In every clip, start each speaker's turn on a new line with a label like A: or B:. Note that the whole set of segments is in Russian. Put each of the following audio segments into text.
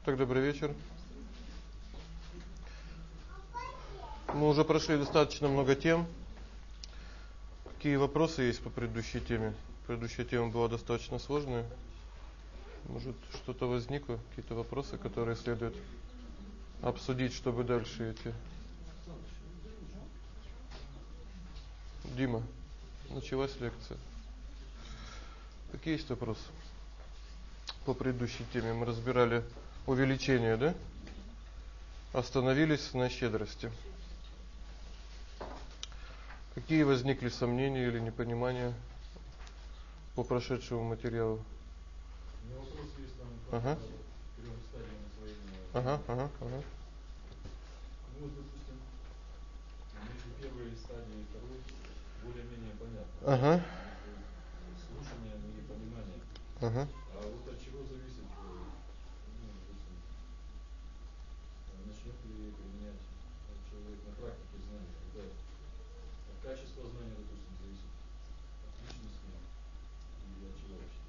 A: Так, добрый вечер. Мы уже прошли достаточно много тем. Какие вопросы есть по предыдущей теме? Предыдущая тема была достаточно сложная. Может, что-то возникло, какие-то вопросы, которые следует обсудить, чтобы дальше идти? Дима, началась лекция. Какие есть вопросы? По предыдущей теме мы разбирали увеличение, да? Остановились на щедрости. Какие возникли сомнения или непонимания по прошедшему материалу?
B: У меня вопрос есть там по трем стадиям освоения. Ну вот, допустим, между первой стадией и второй более-менее понятно. Слушание и понимание. А вот от чего зависит, допустим, начнет ли применять человек на практике знания? Это от качества знания, допустим, зависит, от личности или от чего вообще?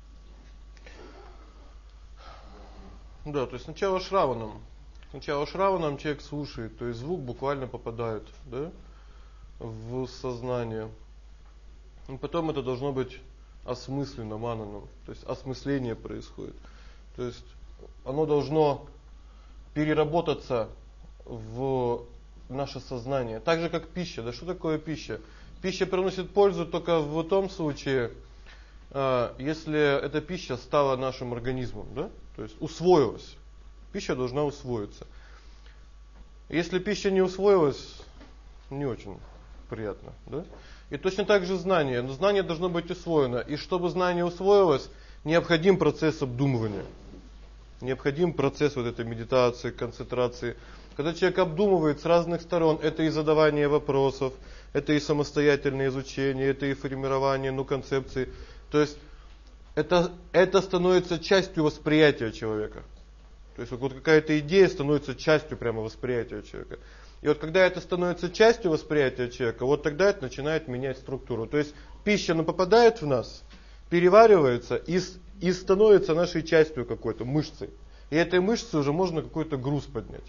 A: Да, то есть сначала шраваном. Сначала шраваном человек слушает, то есть звук буквально попадает, да, в сознание. И потом это должно быть осмысленно мананом, то есть осмысление происходит. То есть оно должно переработаться в наше сознание, так же как пища. Да что такое пища? Пища приносит пользу только в том случае, если эта пища стала нашим организмом, да? То есть усвоилась. Пища должна усвоиться. Если пища не усвоилась, не очень приятно, да? И точно так же знание, но знание должно быть усвоено, и чтобы знание усвоилось, необходим процесс обдумывания. Необходим процесс вот этой медитации, концентрации. Когда человек обдумывает с разных сторон, это и задавание вопросов, это и самостоятельное изучение, это и формирование, концепций. То есть это становится частью восприятия человека. То есть вот какая-то идея становится частью прямо восприятия человека. И вот когда это становится частью восприятия человека, вот тогда это начинает менять структуру. То есть пища попадает в нас, переваривается и становится нашей частью какой-то, мышцей. И этой мышцей уже можно какой-то груз поднять.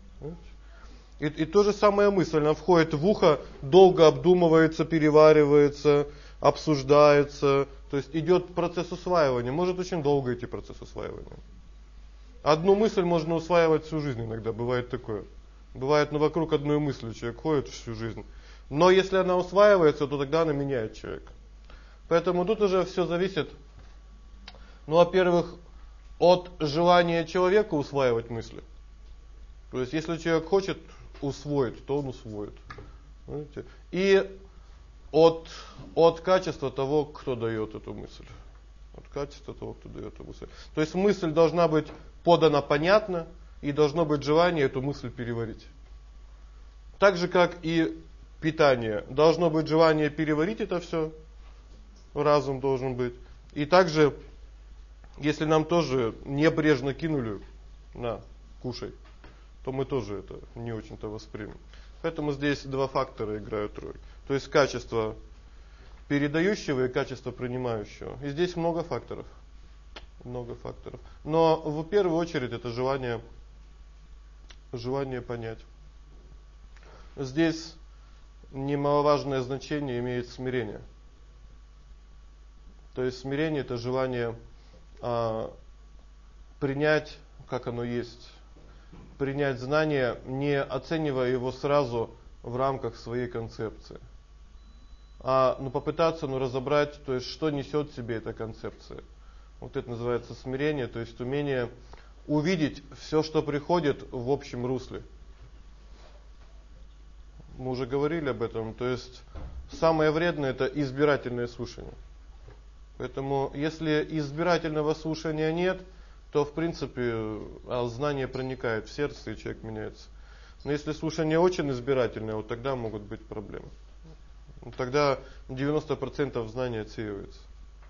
A: И то же самое мысль, она входит в ухо, долго обдумывается, переваривается, обсуждается. То есть идет процесс усваивания. Может очень долго идти процесс усваивания. Одну мысль можно усваивать всю жизнь иногда, бывает такое. Бывает, вокруг одной мысли человек ходит всю жизнь. Но если она усваивается, то тогда она меняет человека. Поэтому тут уже все зависит, во-первых, от желания человека усваивать мысли. То есть если человек хочет усвоить, то он усвоит. Понимаете? И от качества того, кто даёт эту мысль. От качества того, кто даёт эту мысль. То есть мысль должна быть подана понятно, и должно быть желание эту мысль переварить. Так же как и питание, должно быть желание переварить это всё. Разум должен быть. И также, если нам тоже небрежно кинули: "На, кушай", то мы тоже это не очень-то воспримем. Поэтому здесь два фактора играют роль. То есть качество передающего и качество принимающего. И здесь много факторов. Много факторов. Но в первую очередь это желание понять. Здесь немаловажное значение имеет смирение. То есть смирение это желание принять, как оно есть. Принять знание, не оценивая его сразу в рамках своей концепции. Попытаться разобрать, то есть что несёт в себе эта концепция. Вот это называется смирение, то есть умение увидеть всё, что приходит в общем русле. Мы уже говорили об этом, то есть самое вредное это избирательное слушание. Поэтому если избирательного слушания нет, то в принципе знание проникает в сердце, и человек меняется. Но если слушание очень избирательное, вот тогда могут быть проблемы. Тогда 90% знания отсеивается.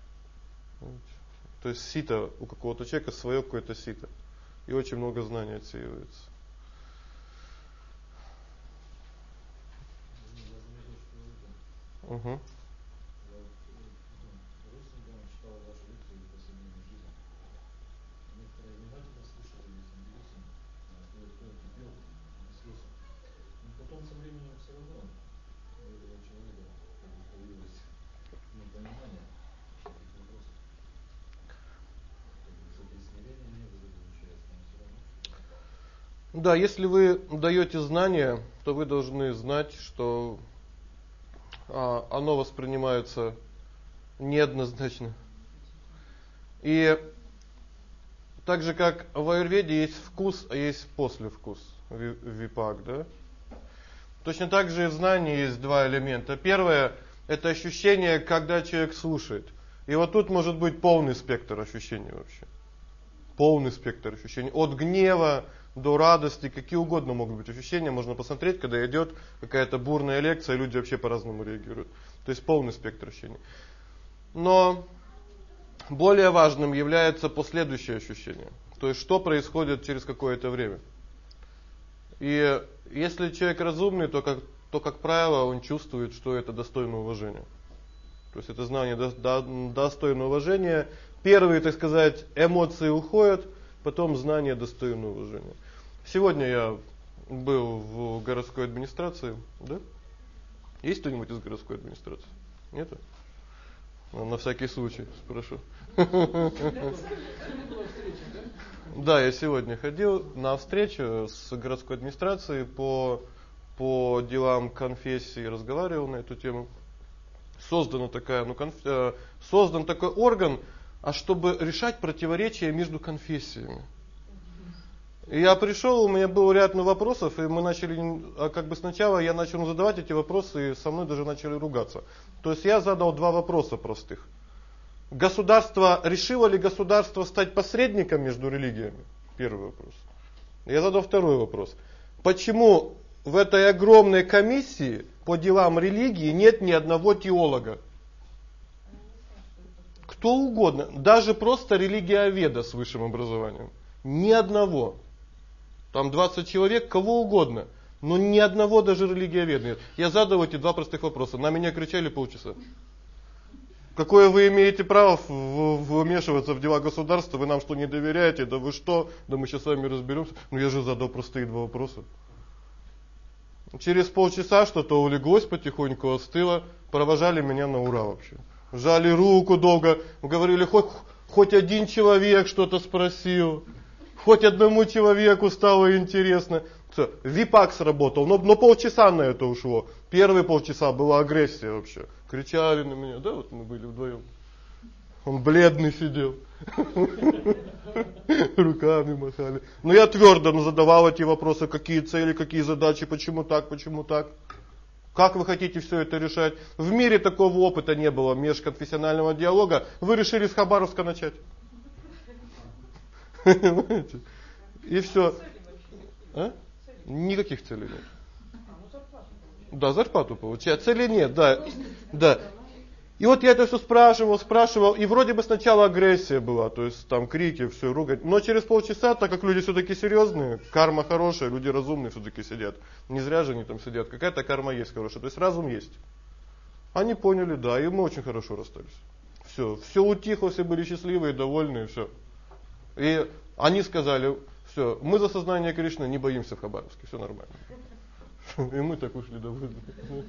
A: То есть сито у какого-то человека своё какое-то сито. И очень много знаний отсеивается.
B: Родственникам читал ваши лекции по семейной жизни. Некоторые внимательно слушали и становились
A: Да, если вы даёте знания, то вы должны знать, что оно воспринимается неоднозначно. И так же как в аюрведе есть вкус, а есть послевкус, випак, да? Точно так же и в знании есть два элемента. Первое это ощущение, когда человек слушает. И вот тут может быть полный спектр ощущений вообще. Полный спектр ощущений, от гнева до радости, какие угодно могут быть ощущения, можно посмотреть, когда идёт какая-то бурная лекция, люди вообще по-разному реагируют. То есть полный спектр ощущений. Но более важным является последующее ощущение. То есть что происходит через какое-то время. И если человек разумный, то как правило, он чувствует, что это достойно уважения. То есть это знание достойно уважения. Первые, так сказать, эмоции уходят, потом знание достойно уважения. Сегодня я был в городской администрации, да? Есть кто-нибудь из городской администрации? Нет? На всякий случай спрошу. Да, я сегодня ходил на встречу с городской администрацией по делам конфессии, разговаривал на эту тему. Создана такая, создан такой орган, чтобы решать противоречия между конфессиями. И я пришёл, у меня был ряд вопросов, и мы начали сначала я начал задавать эти вопросы, и со мной даже начали ругаться. То есть я задал два вопроса простых. Решило ли государство стать посредником между религиями? Первый вопрос. Я задал второй вопрос. Почему в этой огромной комиссии по делам религии нет ни одного теолога? Кто угодно, даже просто религиоведа с высшим образованием. Ни одного. Там 20 человек, кого угодно, но ни одного даже религиоведа нет. Я задал эти два простых вопроса, на меня кричали полчаса. Какое вы имеете право вмешиваться в дела государства? Вы нам что, не доверяете? Да вы что? Да мы сейчас с вами разберемся. Ну я же задал простые два вопроса. Через полчаса что-то улеглось, потихоньку остыло, провожали меня на ура вообще. Жали руку долго, говорили, хоть один человек что-то спросил, хоть одному человеку стало интересно. Всё, випак сработал, но полчаса на это ушло. Первые полчаса была агрессия вообще. Кричали на меня, да, вот мы были вдвоем. Он бледный сидел. Руками махали. Но я твёрдо задавал эти вопросы, какие цели, какие задачи, почему так, почему так. Как вы хотите всё это решать? В мире такого опыта не было межконфессионального диалога. Вы решили с Хабаровска начать. Понимаете? И всё. А? Никаких целей нет. Да, зарплату получать, цели нет, да. Да. И вот я это всё спрашивал, и вроде бы сначала агрессия была, то есть там крики, всё, ругать. Но через полчаса, так как люди всё-таки серьёзные, карма хорошая, люди разумные всё-таки сидят. Не зря же они там сидят. Какая-то карма есть хорошая, то есть разум есть. Они поняли, да, и мы очень хорошо расстались. Всё утихло, все были счастливые, довольные, всё. И они сказали: "Всё, мы за сознание Кришны не боимся в Хабаровске, всё нормально". И мы так ушли довольны.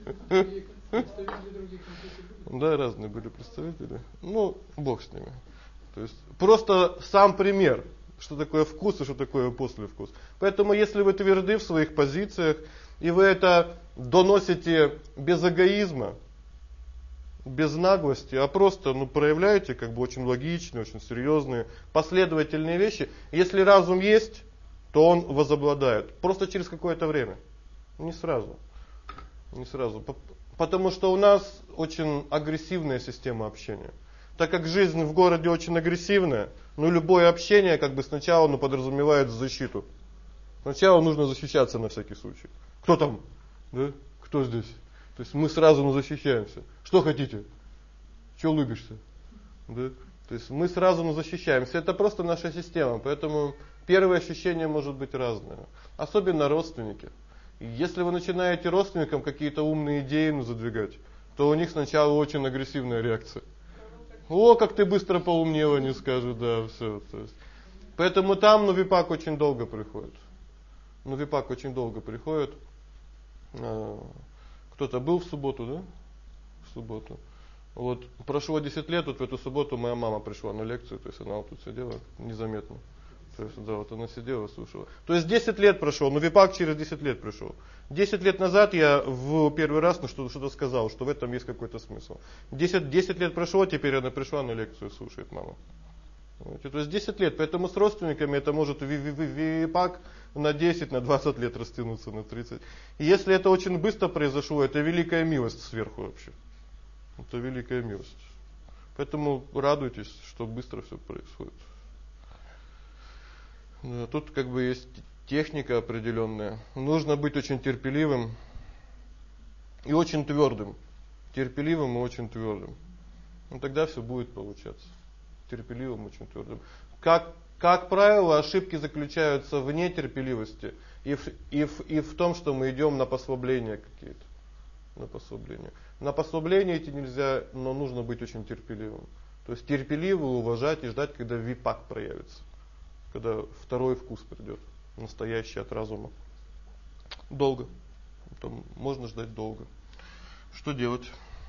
A: Да, разные были представители. Ну, бог с ними. То есть просто сам пример, что такое вкус и что такое послевкус. Поэтому если вы тверды в своих позициях и вы это доносите без эгоизма, без наглости, а просто, проявляете очень логичные, очень серьёзные, последовательные вещи. Если разум есть, то он возобладает просто через какое-то время. Не сразу. Не сразу. Потому что у нас очень агрессивная система общения. Так как жизнь в городе очень агрессивная, любое общение сначала подразумевает защиту. Сначала нужно защищаться на всякий случай. Кто там? Да? Кто здесь? То есть мы сразу защищаемся. Что хотите? Чего улыбишься? Да? То есть мы сразу защищаемся. Это просто наша система. Поэтому первое ощущение может быть разное. Особенно родственники. Если вы начинаете родственникам какие-то умные идеи задвигать, то у них сначала очень агрессивная реакция. О, как ты быстро поумнела, не скажут, да, всё. То есть поэтому там випак очень долго приходит. Випак очень долго приходит. Кто-то был в субботу, да? В субботу. Вот прошло 10 лет, в эту субботу моя мама пришла на лекцию, то есть она тут сидела незаметно. То есть, да, вот она сидела, слушала. То есть 10 лет прошло, но Випак через 10 лет пришел. 10 лет назад я в первый раз что-то сказал, что в этом есть какой-то смысл. 10 лет прошло, теперь она пришла на лекцию, слушает мама. То есть 10 лет, поэтому с родственниками это может Випак на 10, на 20 лет растянуться, на 30. И если это очень быстро произошло, это великая милость сверху вообще. Это великая милость. Поэтому радуйтесь, что быстро все происходит. Тут как бы есть техника определенная. Нужно быть очень терпеливым и очень твердым. Терпеливым и очень твердым. Тогда все будет получаться. Терпеливым, очень твердым. Как правило, ошибки заключаются в нетерпеливости и в том, что мы идем на послабления какие-то. На послабление. На послабление идти нельзя, но нужно быть очень терпеливым. То есть терпеливо уважать и ждать, когда випак проявится. Когда второй вкус придет, настоящий от разума. Долго. Там можно ждать долго. Что делать?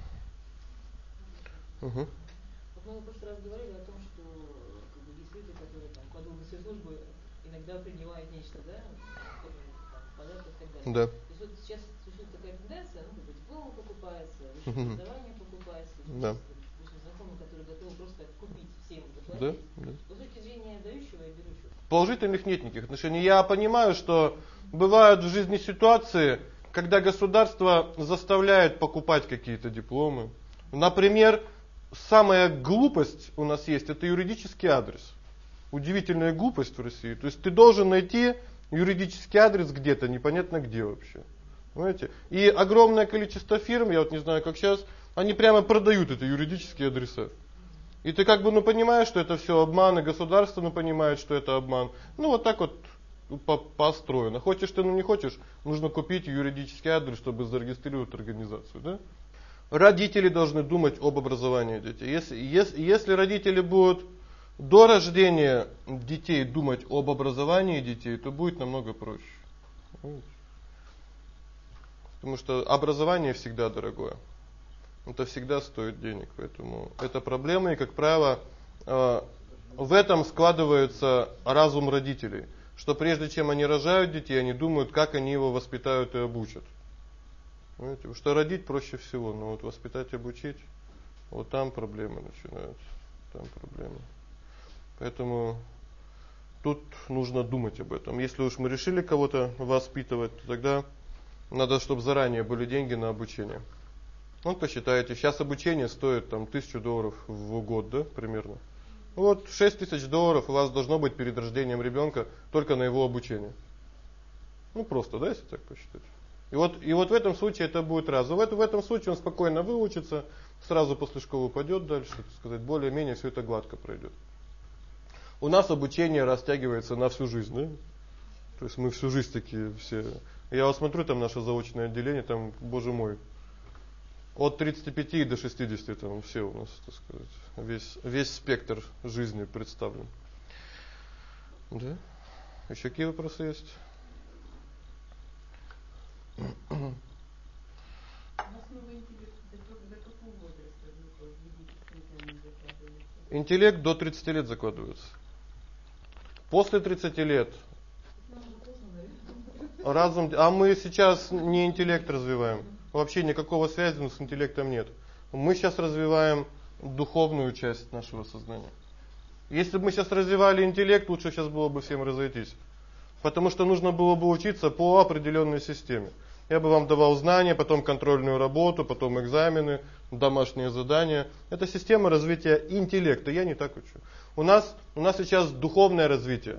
C: Угу. Мы в прошлый раз говорили о том, что как бы, есть люди, которые там, по долгу своей службы иногда принимают нечто, да, подарки и так далее.
A: Да.
C: То есть вот сейчас существует такая тенденция, ну, как бы дипломы покупаются, высшее образование покупается.
A: Да.
C: Знакомые, которые готовы просто купить всем заплатить.
A: Да, да.
C: С точки зрения дающего и берущего.
A: Положительных нет никаких отношений. Я понимаю, что бывают в жизни ситуации, когда государство заставляет покупать какие-то дипломы. Например, самая глупость у нас есть, это юридический адрес. Удивительная глупость в России. То есть ты должен найти юридический адрес где-то, непонятно где вообще. Понимаете? И огромное количество фирм, я вот не знаю, как сейчас, они прямо продают эти юридические адреса. И ты как бы понимаешь, что это все обман, и государство понимает, что это обман. Вот так вот построено. Хочешь ты, не хочешь, нужно купить юридический адрес, чтобы зарегистрировать организацию, да? Родители должны думать об образовании детей. Если родители будут до рождения детей думать об образовании детей, то будет намного проще. Потому что образование всегда дорогое. Это всегда стоит денег, поэтому это проблема, и, как правило, в этом складывается разум родителей, что прежде чем они рожают детей, они думают, как они его воспитают и обучат. Понимаете? Потому что родить проще всего, но вот воспитать и обучить, вот там проблемы начинаются, там проблемы. Поэтому тут нужно думать об этом. Если уж мы решили кого-то воспитывать, то тогда надо, чтобы заранее были деньги на обучение. Посчитайте, сейчас обучение стоит там $1000 в год, да, примерно. Вот $6000 у вас должно быть перед рождением ребенка только на его обучение. Просто, да, если так посчитать. И вот в этом случае это будет раз. В этом случае он спокойно выучится, сразу после школы пойдет дальше, так сказать, более-менее все это гладко пройдет. У нас обучение растягивается на всю жизнь, да? То есть мы всю жизнь такие все. Я вот смотрю там наше заочное отделение, там, боже мой, от 35 до 60 там все у нас, так сказать, весь спектр жизни представлен. Да? Еще какие вопросы есть? Интеллект до 30 лет закладывается. После 30 лет разум, а мы сейчас не интеллект развиваем. Вообще никакого связи с интеллектом нет. Мы сейчас развиваем духовную часть нашего сознания. Если бы мы сейчас развивали интеллект, лучше сейчас было бы всем разойтись. Потому что нужно было бы учиться по определенной системе. Я бы вам давал знания, потом контрольную работу, потом экзамены, домашние задания. Это система развития интеллекта. Я не так учу. У нас сейчас духовное развитие.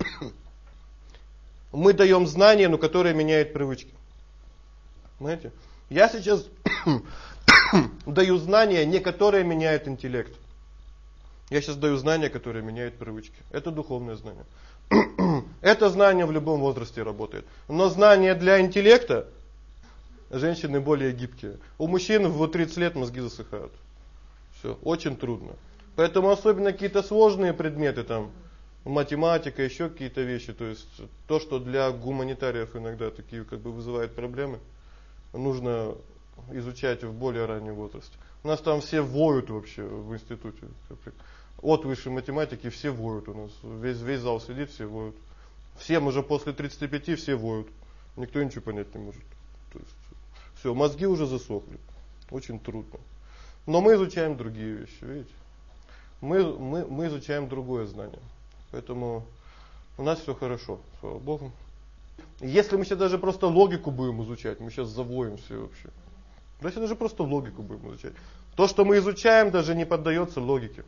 A: Мы даем знания, но которые меняют привычки. Понимаете? Я сейчас даю знания, не которые меняют интеллект. Я сейчас даю знания, которые меняют привычки. Это духовное знание. Это знание в любом возрасте работает. Но знание для интеллекта, женщины более гибкие. У мужчин в 30 лет мозги засыхают. Все, очень трудно. Поэтому особенно какие-то сложные предметы, там, математика, еще какие-то вещи, то есть то, что для гуманитариев иногда такие как бы вызывает проблемы, нужно изучать в более раннем возрасте. У нас там все воют вообще в институте. от высшей математики все воют у нас. Весь зал сидит, все воют. Всем уже после 35 все воют. Никто ничего понять не может. То есть всё, мозги уже засохли. Очень трудно. Но мы изучаем другие вещи, видите? Мы изучаем другое знание. Поэтому у нас всё хорошо, слава Богу. Если мы сейчас даже просто логику будем изучать, мы сейчас завоем все вообще. Если даже просто логику будем изучать. То, что мы изучаем, даже не поддается логике.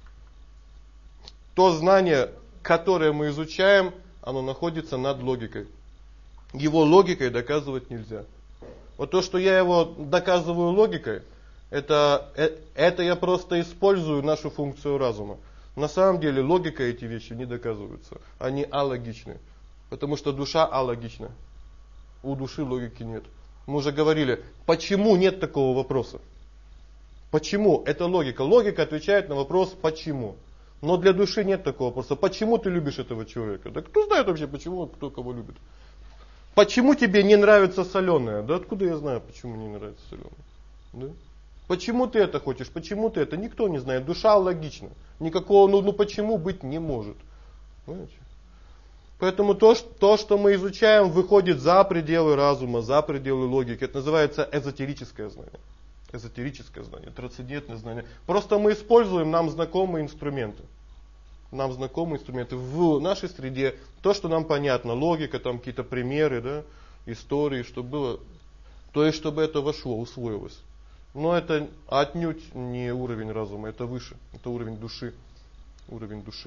A: То знание, которое мы изучаем, оно находится над логикой. Его логикой доказывать нельзя. Вот то, что я его доказываю логикой, это я просто использую нашу функцию разума. На самом деле логикой эти вещи не доказываются. Они алогичны. Потому что душа алогична. У души логики нет. Мы уже говорили, почему нет такого вопроса? Почему? Это логика. Логика отвечает на вопрос почему. Но для души нет такого вопроса. Почему ты любишь этого человека? Да кто знает вообще, почему кто кого любит? Почему тебе не нравится соленое? Да откуда я знаю, почему мне не нравится соленое? Да? Почему ты это хочешь? Почему ты это? Никто не знает. Душа логична. Никакого ну почему быть не может. Понимаете? Поэтому то, что мы изучаем, выходит за пределы разума, за пределы логики. Это называется эзотерическое знание. Эзотерическое знание, трансцендентное знание. Просто мы используем нам знакомые инструменты. Нам знакомые инструменты в нашей среде. То, что нам понятно. Логика, там какие-то примеры, да, истории, чтобы было. То есть, чтобы это вошло, усвоилось. Но это отнюдь не уровень разума, это выше. Это уровень души. Уровень души.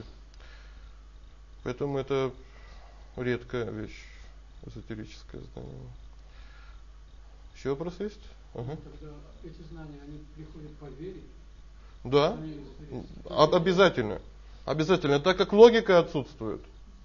A: Поэтому это редкая вещь, эзотерическое знание. Еще вопросы есть? Ага.
D: Тогда эти знания, они приходят по вере?
A: Да. Обязательно. Обязательно, так как логика отсутствует.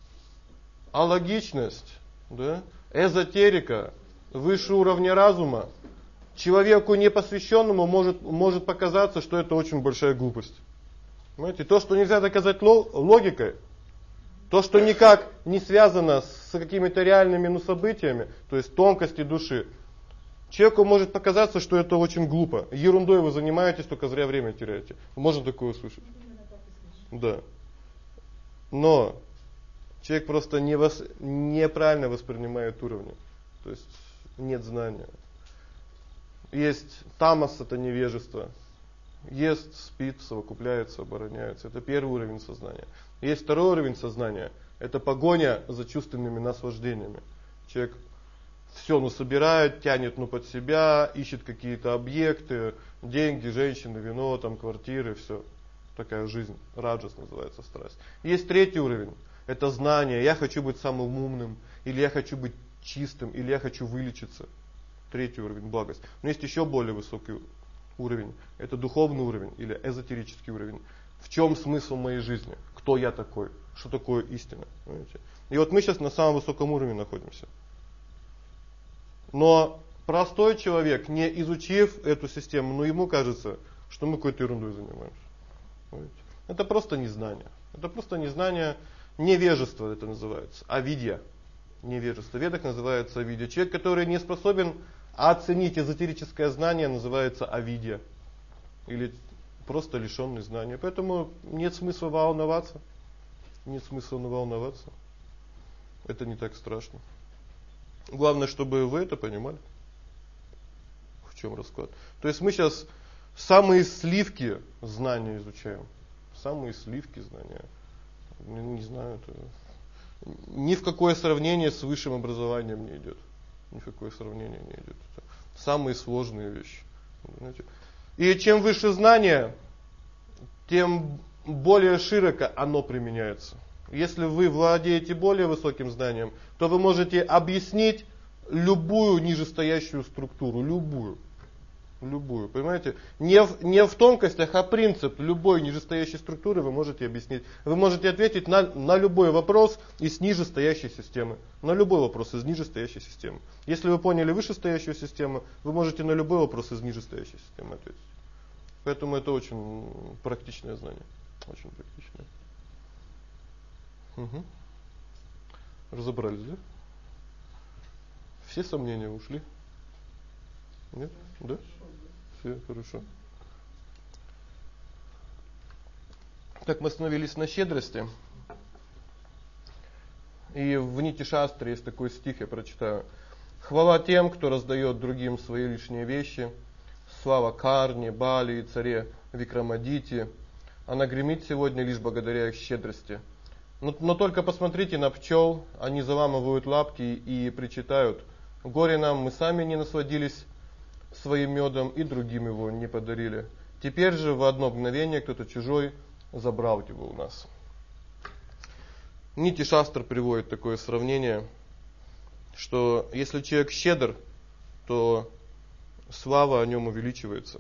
A: А логичность, да? Эзотерика, выше уровня разума, человеку непосвященному может показаться, что это очень большая глупость. Понимаете? То, что нельзя доказать логикой, то, что никак не связано с какими-то реальными событиями, то есть тонкости души, человеку может показаться, что это очень глупо. Ерундой вы занимаетесь, только зря время теряете. Можно такое услышать. Да. Но человек просто неправильно воспринимает уровни. То есть нет знания. Есть тамас, это невежество. Ест, спит, совокупляется, обороняется. Это первый уровень сознания. Есть второй уровень сознания. Это погоня за чувственными наслаждениями. Человек все собирает, тянет под себя, ищет какие-то объекты, деньги, женщины, вино, там квартиры, все. Такая жизнь, раджас называется, страсть. Есть третий уровень. Это знание. Я хочу быть самым умным, или я хочу быть чистым, или я хочу вылечиться. Третий уровень благость. Но есть еще более высокий уровень. Это духовный уровень или эзотерический уровень. В чем смысл моей жизни? Кто я такой? Что такое истина? Понимаете? И вот мы сейчас на самом высоком уровне находимся. Но простой человек, не изучив эту систему, ему кажется, что мы какой-то ерундой занимаемся. Понимаете? Это просто незнание. Это просто незнание, невежество это называется, авидья. Невежество. В ведах называется авидья. Человек, который не способен оценить эзотерическое знание, называется авидья. Или просто лишённый знания. Поэтому нет смысла волноваться. Нет смысла волноваться. Это не так страшно. Главное, чтобы вы это понимали. В чем расклад? То есть мы сейчас самые сливки знания изучаем. Самые сливки знания. Не знаю, это ни в какое сравнение с высшим образованием не идет. Ни в какое сравнение не идет. Это самые сложные вещи. Понимаете? И чем выше знание, тем более широко оно применяется. Если вы владеете более высоким знанием, то вы можете объяснить любую нижестоящую структуру, любую, понимаете? Не в тонкостях, а принцип любой нижестоящей структуры вы можете объяснить. Вы можете ответить на любой вопрос из нижестоящей системы, на любой вопрос из нижестоящей системы. Если вы поняли вышестоящую систему, вы можете на любой вопрос из нижестоящей системы ответить. Поэтому это очень практичное знание, очень практичное. Угу. Разобрались, да? Все сомнения ушли? Нет? Да? Все хорошо. Так, мы остановились на щедрости. И в Нити Шастры есть такой стих, я прочитаю. Хвала тем, кто раздаёт другим свои лишние вещи. Слава Карне, Бали и царе Викрамадити. Она гремит сегодня лишь благодаря их щедрости. Но только посмотрите на пчел, они заламывают лапки и причитают: горе нам, мы сами не насладились своим медом и другим его не подарили. Теперь же в одно мгновение кто-то чужой забрал его у нас. Нити Шастр приводит такое сравнение, что если человек щедр, то слава о нем увеличивается.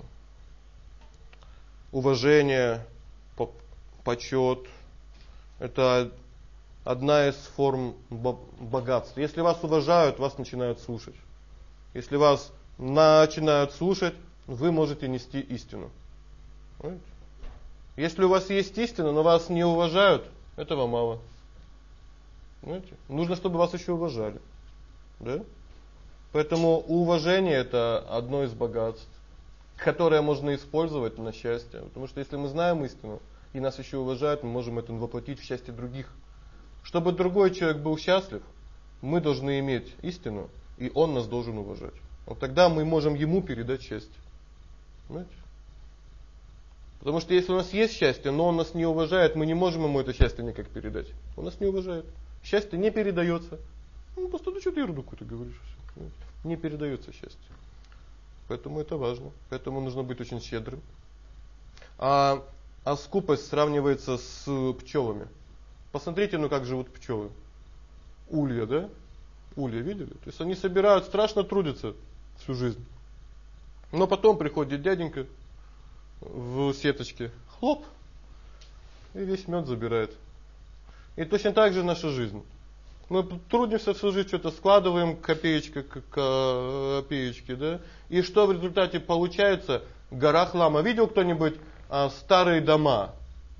A: Уважение, почет — это одна из форм богатства. Если вас уважают, вас начинают слушать. Если вас начинают слушать, вы можете нести истину. Понимаете? Если у вас есть истина, но вас не уважают, этого мало. Понимаете? Нужно, чтобы вас еще уважали. Да? Поэтому уважение — это одно из богатств, которое можно использовать на счастье. Потому что если мы знаем истину и нас еще уважают, мы можем это воплотить в счастье других. Чтобы другой человек был счастлив, мы должны иметь истину, и он нас должен уважать. Вот тогда мы можем ему передать счастье. Понимаете? Потому что если у нас есть счастье, но он нас не уважает, мы не можем ему это счастье никак передать. Он нас не уважает. Счастье не передается. Ну просто что ты ерунду какую-то говоришь. Понимаете? Не передается счастье. Поэтому это важно. Поэтому нужно быть очень щедрым. А скупость сравнивается с пчелами. Посмотрите, как живут пчелы. Улья, да? Улья видели? То есть они собирают, страшно трудятся всю жизнь. Но потом приходит дяденька в сеточке, хлоп, и весь мед забирает. И точно так же наша жизнь. Мы трудимся всю жизнь, что-то складываем копеечка к копеечке, да? И что в результате получается? Гора хлама. Видел кто-нибудь старые дома?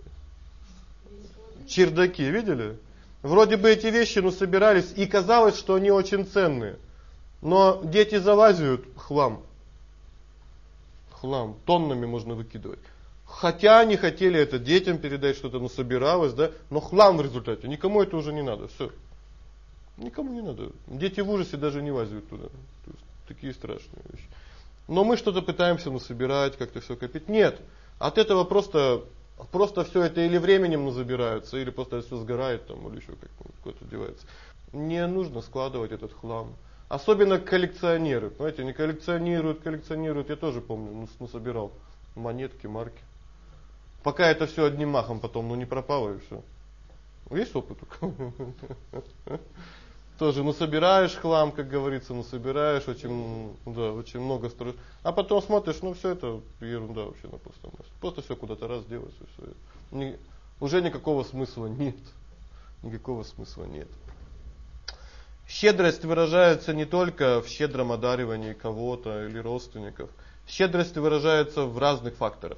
A: Чердаки, видели? Вроде бы эти вещи, собирались, и казалось, что они очень ценные. Но дети залазят, хлам. Хлам тоннами можно выкидывать. Хотя они хотели это детям передать, что-то собиралось, да? Но хлам в результате. Никому это уже не надо, всё. Никому не надо. Дети в ужасе даже не лазят туда. То есть такие страшные вещи. Но мы что-то пытаемся собирать, как-то всё копить. Нет. От этого просто всё это или временем забираются, или просто всё сгорает там, или ещё как-то девается. Не нужно складывать этот хлам. Особенно коллекционеры. Понимаете, они коллекционируют. Я тоже помню, насобирал монетки, марки. Пока это всё одним махом потом не пропало и всё. Есть опыт? Тоже собираешь хлам, как говорится, собираешь очень много строишь. А потом смотришь, всё это ерунда вообще на пустом месте. Просто всё куда-то раз делаешь и всё. Уже никакого смысла нет. Никакого смысла нет. Щедрость выражается не только в щедром одаривании кого-то или родственников. Щедрость выражается в разных факторах.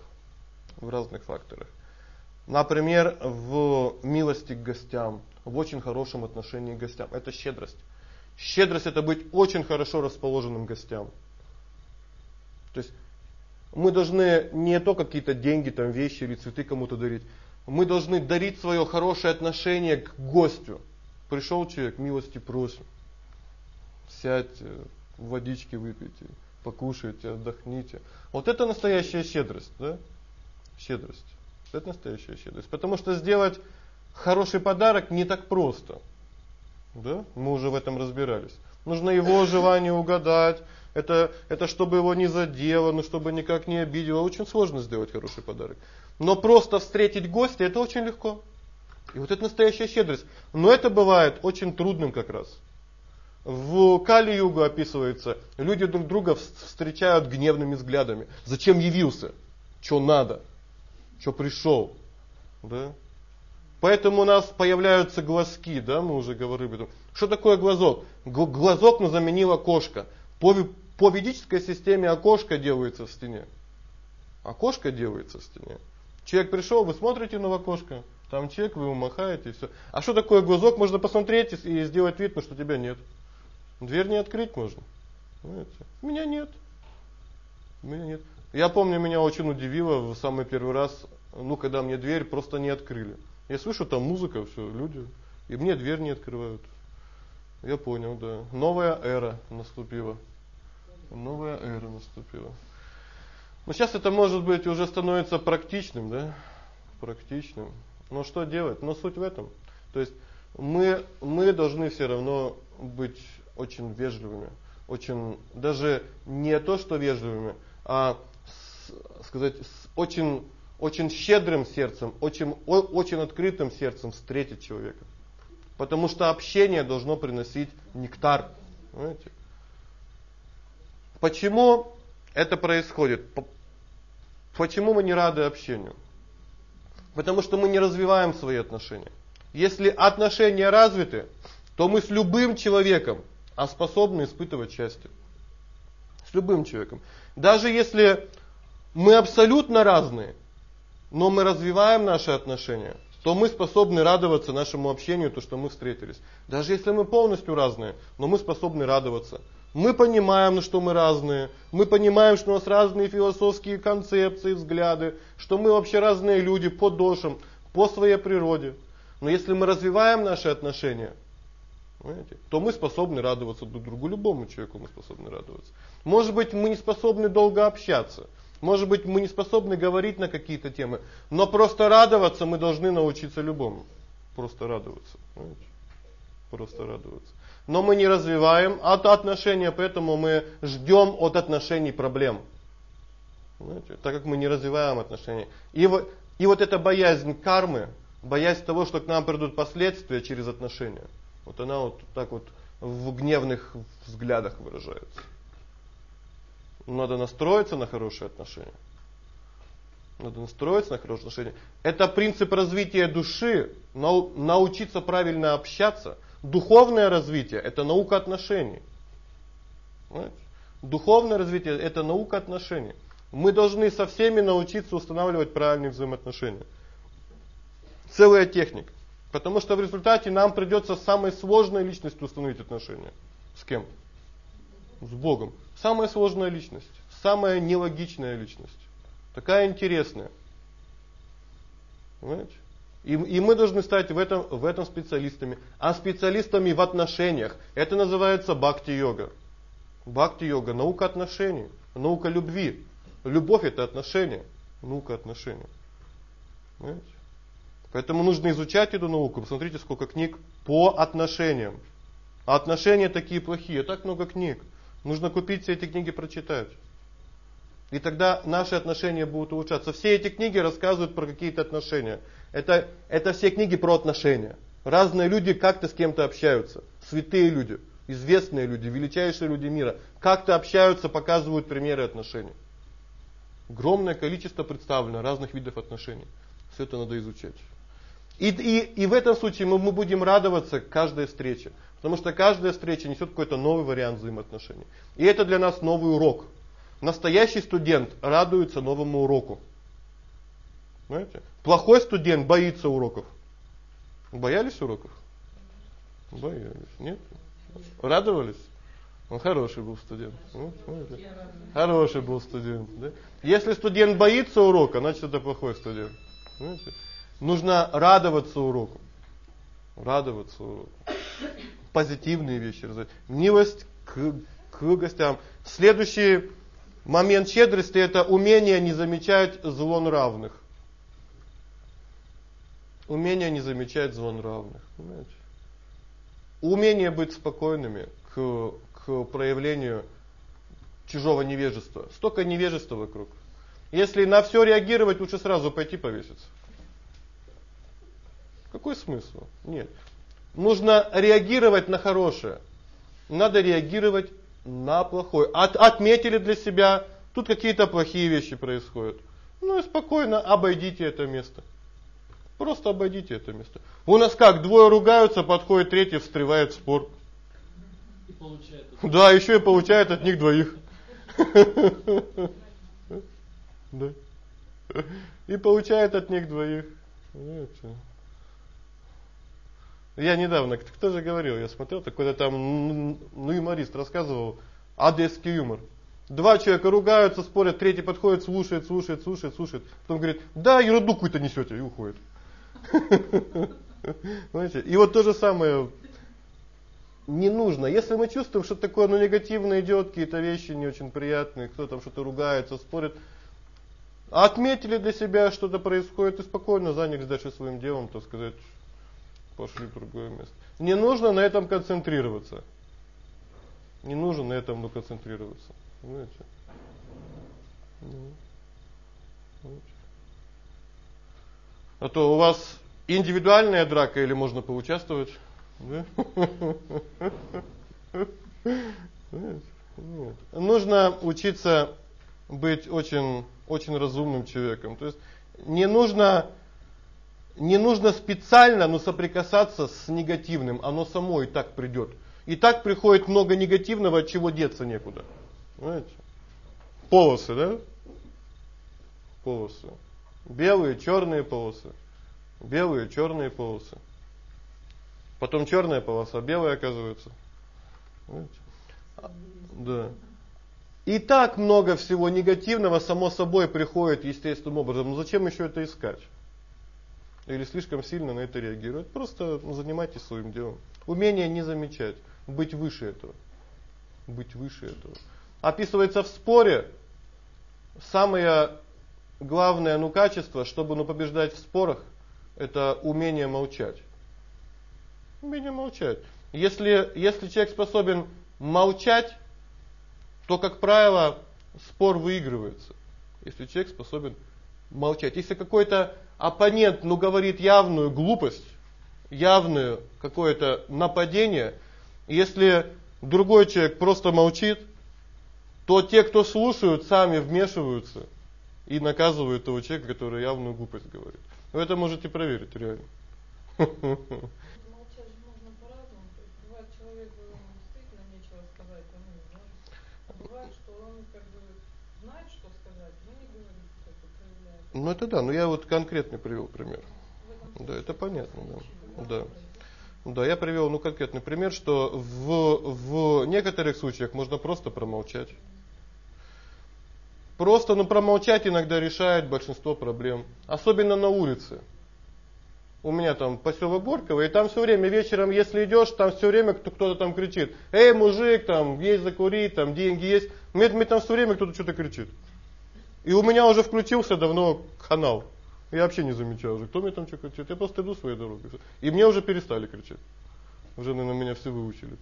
A: Например, в милости к гостям, в очень хорошем отношении к гостям. Это щедрость. Щедрость — это быть очень хорошо расположенным к гостям. То есть мы должны не только какие-то деньги, вещи или цветы кому-то дарить. Мы должны дарить свое хорошее отношение к гостю. Пришел человек, милости просим. Сядьте, водички выпейте, покушайте, отдохните. Вот это настоящая щедрость, да? Щедрость. Это настоящая щедрость. Потому что сделать хороший подарок не так просто. Да? Мы уже в этом разбирались. Нужно его желание угадать. Это чтобы его не задело, чтобы никак не обидело. Очень сложно сделать хороший подарок. Но просто встретить гостя — это очень легко. И вот это настоящая щедрость. Но это бывает очень трудным как раз. В Кали-югу описывается, люди друг друга встречают гневными взглядами. Зачем явился? Что надо? Что пришел? Да? Поэтому у нас появляются глазки, да, мы уже говорили. Что такое глазок? Глазок заменила окошко. По ведической системе окошко делается в стене. Окошко делается в стене. Человек пришел, вы смотрите на окошко, там человек, вы ему махаете и всё. А что такое глазок? Можно посмотреть и сделать вид, что тебя нет. Дверь не открыть можно. Понимаете? Меня нет. Я помню, меня очень удивило в самый первый раз Ну, когда мне дверь просто не открыли. Я слышу, там музыка, все, люди, и мне дверь не открывают. Я понял, да. Новая эра наступила. Новая эра наступила. Но сейчас это, может быть, уже становится практичным, да? Практичным. Но что делать? Но суть в этом. То есть мы должны все равно быть очень вежливыми, очень даже не то, что вежливыми, а сказать с очень щедрым сердцем, очень открытым сердцем встретить человека. Потому что общение должно приносить нектар, понимаете? Почему это происходит? Почему мы не рады общению? Потому что мы не развиваем свои отношения. Если отношения развиты, то мы с любым человеком способны испытывать счастье. С любым человеком. Даже если мы абсолютно разные, но мы развиваем наши отношения, то мы способны радоваться нашему общению, то, что мы встретились. Даже если мы полностью разные, но мы способны радоваться. Мы понимаем, что мы разные. Мы понимаем, что у нас разные философские концепции, взгляды, что мы вообще разные люди по душам, по своей природе. Но если мы развиваем наши отношения, понимаете, то мы способны радоваться друг другу. Любому человеку мы способны радоваться. Может быть, мы не способны долго общаться. Может быть, мы не способны говорить на какие-то темы. Но просто радоваться мы должны научиться любому. Просто радоваться. Понимаете? Просто радоваться. Но мы не развиваем отношения, поэтому мы ждем от отношений проблем. Понимаете? Так как мы не развиваем отношения. И вот эта боязнь кармы, боязнь того, что к нам придут последствия через отношения. Вот она вот так вот в гневных взглядах выражается. Надо настроиться на хорошие отношения. Надо настроиться на хорошие отношения. Это принцип развития души, научиться правильно общаться. Духовное развитие это наука отношений. Понимаете? Духовное развитие это наука отношений. Мы должны со всеми научиться устанавливать правильные взаимоотношения. Целая техника. Потому что в результате нам придется с самой сложной личностью установить отношения. С кем? С Богом. Самая сложная личность, самая нелогичная личность. Такая интересная. Понимаете? И мы должны стать в этом специалистами. А специалистами в отношениях. Это называется бхакти-йога. Бхакти-йога, наука отношений, наука любви. Любовь это отношения, наука отношений. Понимаете? Поэтому нужно изучать эту науку. Посмотрите, сколько книг по отношениям. А отношения такие плохие, так много книг. Нужно купить все эти книги, прочитать. И тогда наши отношения будут улучшаться. Все эти книги рассказывают про какие-то отношения. Это все книги про отношения. Разные люди как-то с кем-то общаются. Святые люди, известные люди, величайшие люди мира. Как-то общаются, показывают примеры отношений. Огромное количество представлено разных видов отношений. Все это надо изучать. И в этом случае мы будем радоваться каждой встрече. Потому что каждая встреча несет какой-то новый вариант взаимоотношений. И это для нас новый урок. Настоящий студент радуется новому уроку. Понимаете? Плохой студент боится уроков. Боялись уроков? Боялись. Нет? Радовались? Он хороший был студент. Хороший был студент. Да? Если студент боится урока, значит это плохой студент. Понимаете? Нужно радоваться уроку. Радоваться уроку. Позитивные вещи. Милость к гостям. Следующий момент щедрости это умение не замечать злонравных. Умение не замечать злонравных. Понимаете? Умение быть спокойными к проявлению чужого невежества. Столько невежества вокруг. Если на все реагировать, лучше сразу пойти повеситься. Какой смысл? Нет. Нужно реагировать на хорошее. Надо реагировать на плохое. Отметили для себя, тут какие-то плохие вещи происходят. Ну и спокойно обойдите это место. Просто обойдите это место. У нас как, двое ругаются, подходит третий, встревает в спор.
D: И получает.
A: Да, еще и получает от них двоих. Да. И получает от них двоих. Я недавно, кто же говорил, я смотрел, какой-то там юморист рассказывал одесский юмор. Два человека ругаются, спорят, третий подходит, слушает. Потом говорит: да, ерунду какую-то несете, и уходит. Знаете? И вот то же самое не нужно. Если мы чувствуем, что такое негативно идет, какие-то вещи не очень приятные, кто там что-то ругается, спорит, отметили для себя, что-то происходит, и спокойно занялись дальше своим делом, так сказать, пошли в другое место. Не нужно на этом концентрироваться. Не нужно на этом концентрироваться. Понимаете? А то у вас индивидуальная драка или можно поучаствовать, да? Нет. Нужно учиться быть очень разумным человеком. То есть не нужно специально, но соприкасаться с негативным, оно само и так придет. И так приходит много негативного, от чего деться некуда. Понимаете? Полосы, да? Полосы. Белые, черные полосы. Белые, черные полосы. Потом черная полоса, белая оказывается. Понимаете? Да. И так много всего негативного само собой приходит естественным образом. Но зачем еще это искать? Или слишком сильно на это реагировать? Просто занимайтесь своим делом. Умение не замечать, быть выше этого. Быть выше этого. Описывается в споре самое главное качество, чтобы побеждать в спорах, это умение молчать. Умение молчать. Если человек способен молчать, то, как правило, спор выигрывается. Если человек способен молчать. Если какой-то оппонент, говорит явную глупость, явное какое-то нападение, если другой человек просто молчит, то те, кто слушают, сами вмешиваются и наказывают того человека, который явную глупость говорит. Вы это можете проверить реально.
C: Молчать можно по-разному. Бывает, человек действительно нечего сказать, он не может. А бывает, что он знает, что сказать, но не говорит, проявляет.
A: Это да, я вот конкретный привел пример. Да, это понятно, да. Да, я привел конкретный пример, что в некоторых случаях можно просто промолчать. Просто промолчать иногда решает большинство проблем, особенно на улице. У меня там поселок Горьково, и там все время вечером, если идешь, там все время кто-то там кричит: "Эй, мужик, там есть закурить, там деньги есть". Мне там все время кто-то что-то кричит. И у меня уже включился давно канал. Я вообще не замечаю уже, кто мне там что кричит. Я просто иду своей дорогой. И мне уже перестали кричать. Уже, наверное, меня все выучили.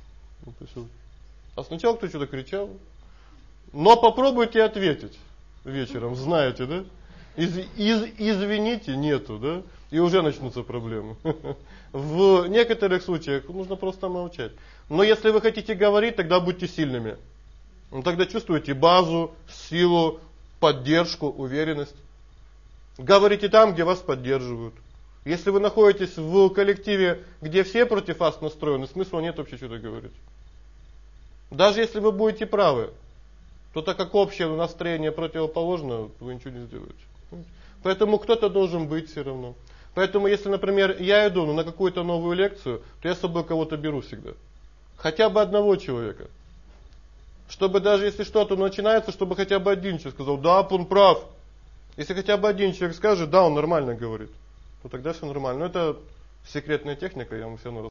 A: А сначала кто-то что-то кричал. Но попробуйте ответить вечером, знаете, да? Извините, нету, да? И уже начнутся проблемы. В некоторых случаях нужно просто молчать. Но если вы хотите говорить, тогда будьте сильными. Тогда чувствуете базу, силу, поддержку, уверенность. Говорите там, где вас поддерживают. Если вы находитесь в коллективе, где все против вас настроены, смысла нет вообще что-то говорить. Даже если вы будете правы, то так как общее настроение противоположно, вы ничего не сделаете. Поэтому кто-то должен быть все равно. Поэтому если, например, я иду на какую-то новую лекцию, то я с собой кого-то беру всегда. Хотя бы одного человека. Чтобы даже если что-то начинается, чтобы хотя бы один человек сказал: "Да, он прав". Если хотя бы один человек скажет: "Да, он нормально говорит", то тогда все нормально. Но это секретная техника, я вам все равно